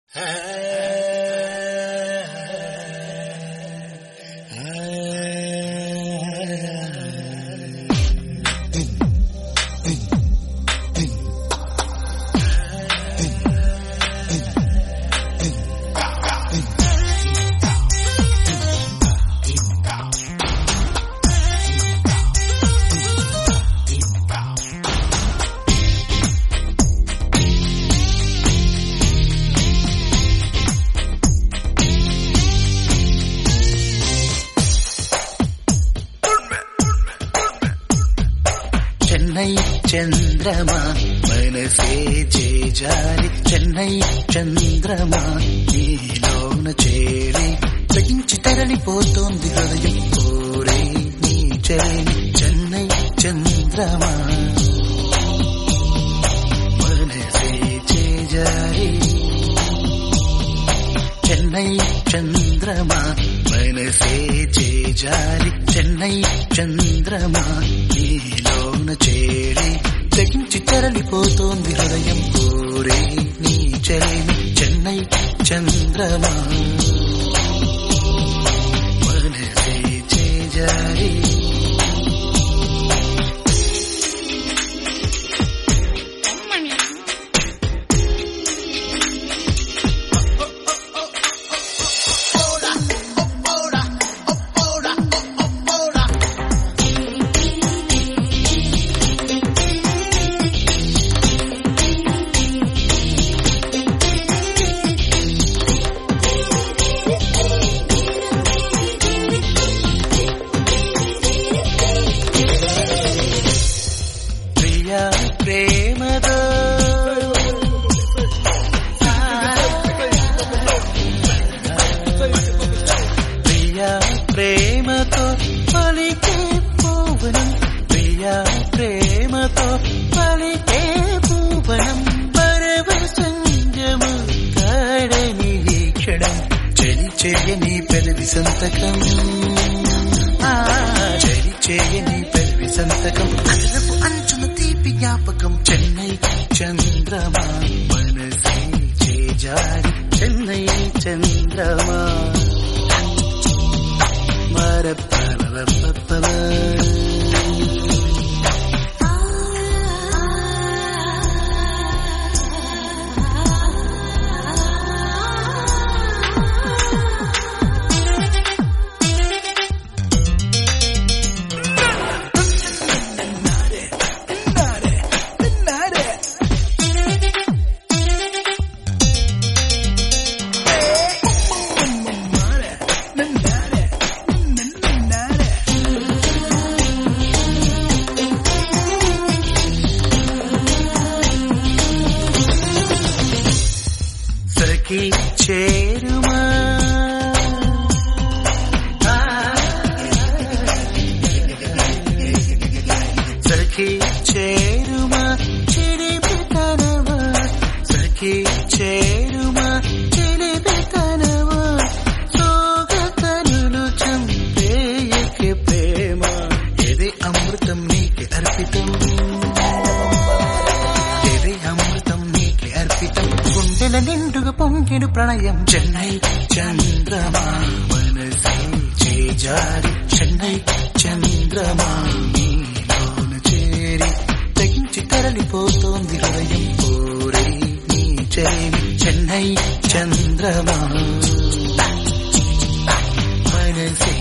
చెన్నై చంద్రమా మనసే చేజారి చెన్నై చంద్రమా నీలోన చేరి తగించి తరలిపోతోంది హృదయం కోరే నీ చేరి చెన్నై చంద్రమా మనసే చేజారి చెన్నై చంద్రమా మనసే చేజారి చెన్నై చంద్రమా నీలోన చేరి తగించి తరలిపోతోంది హృదయం కోరే నీ చెలిమి చెన్నై చంద్రమా మనసే చేజారి ప్రేమతో ప్రియా ప్రేమతో పలికే పూవనం ప్రియా ప్రేమతో పలికే పూవనం పరవశంజము కాడని క్షణం చలి చేయని పెదవి సంతకం చలి చేయని పెదవి సంతకం అదనపు అంచున తీపి జ్ఞాపకం చెన్నై చంద్రమా మనసే చేజారి చెన్నై చంద్రమా మరపరపప సఖీ చేరుమా సఖీ చేరుమా చిలిపితనమా సఖీ చేరుమా చిలిపితనమా సోగతనులు చంపేయకి ప్రేమ ఇది అమృతం నీకి అర్పితం ఇది అమృతం నీకి అర్పితం గుండెల నిండుగా పొంగిడు ప్రణయం చెన్నై చంద్రమా మనసే చేజారి చెన్నై చంద్రమా నీలోన చేరి తగించి తరలిపోతోంది హృదయం కోరే నీ చేరి చెన్నై చంద్రమా మనసే